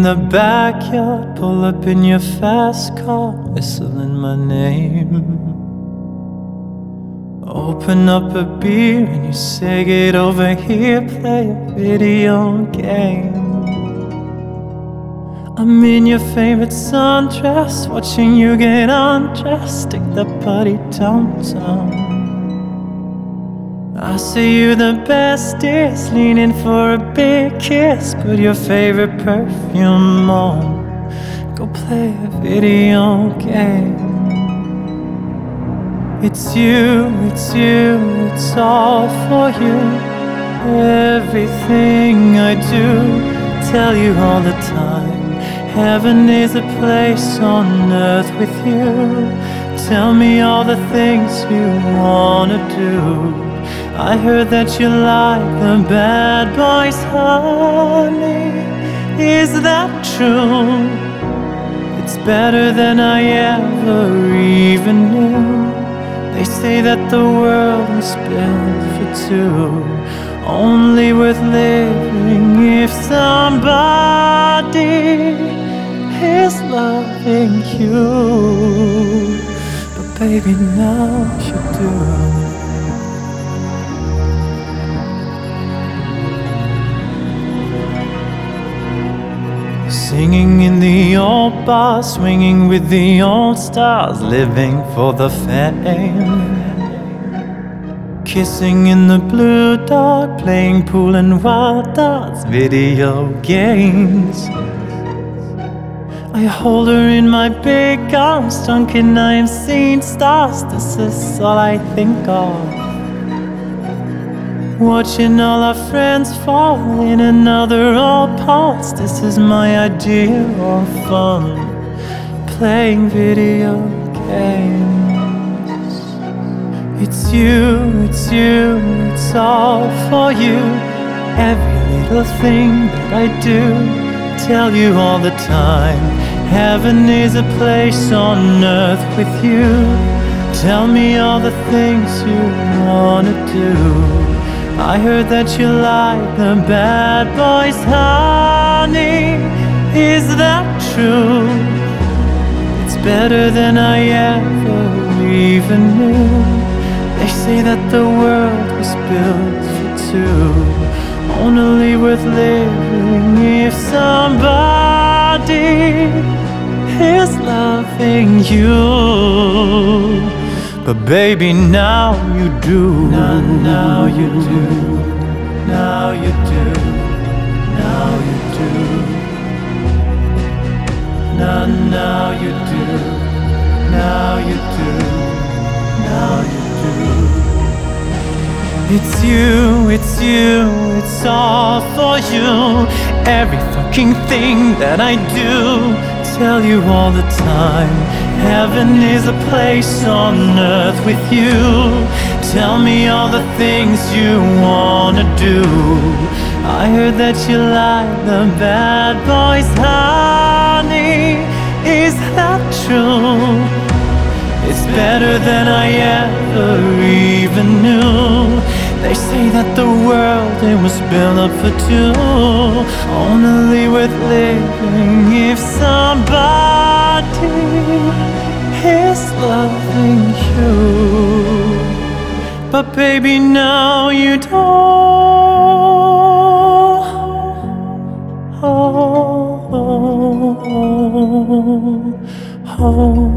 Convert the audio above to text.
the backyard, pull up in your fast car, whistling my name. Open up a beer and you say, get over here, play a video game. I'm in your favorite sundress, watching you get undressed, take that body downtown. I see you the bestest, leaning for a big kiss. Put your favorite perfume on, go play a video game. It's you, it's all for you. Everything I do, tell you all the time. Heaven is a place on earth with you. Tell me all the things you wanna do. I heard that you like the bad boys, honey. Is that true? It's better than I ever even knew. They say that the world was built for two, only worth living if somebody is loving you. But baby, now you do. Singing in the old bar, swinging with the old stars, living for the fame. Kissing in the blue dark, playing pool and wild darts, video games. I hold her in my big arms, drunk and I am seeing stars. This is all I think of. Watching all our friends fall in another old parts. This is my idea of fun, playing video games. It's you, it's all for you. Every little thing that I do, tell you all the time. Heaven is a place on earth with you. Tell me all the things you wanna do. I heard that you like the bad boys, honey. Is that true? It's better than I ever even knew. They say that the world was built for two, only worth living if somebody is loving you. But baby, now you do. Now you do. Now you do. Now you do. Now you do. Now you do. Now you do. It's you, it's all for you. Every fucking thing that I do, tell you all the time. Heaven is a place on earth with you. Tell me all the things you wanna do. I heard that you like the bad boys, honey. Is that true? It's better than I ever even knew. They say that the world, it was built up for two, only worth living if somebody is loving you. But baby, now you don't.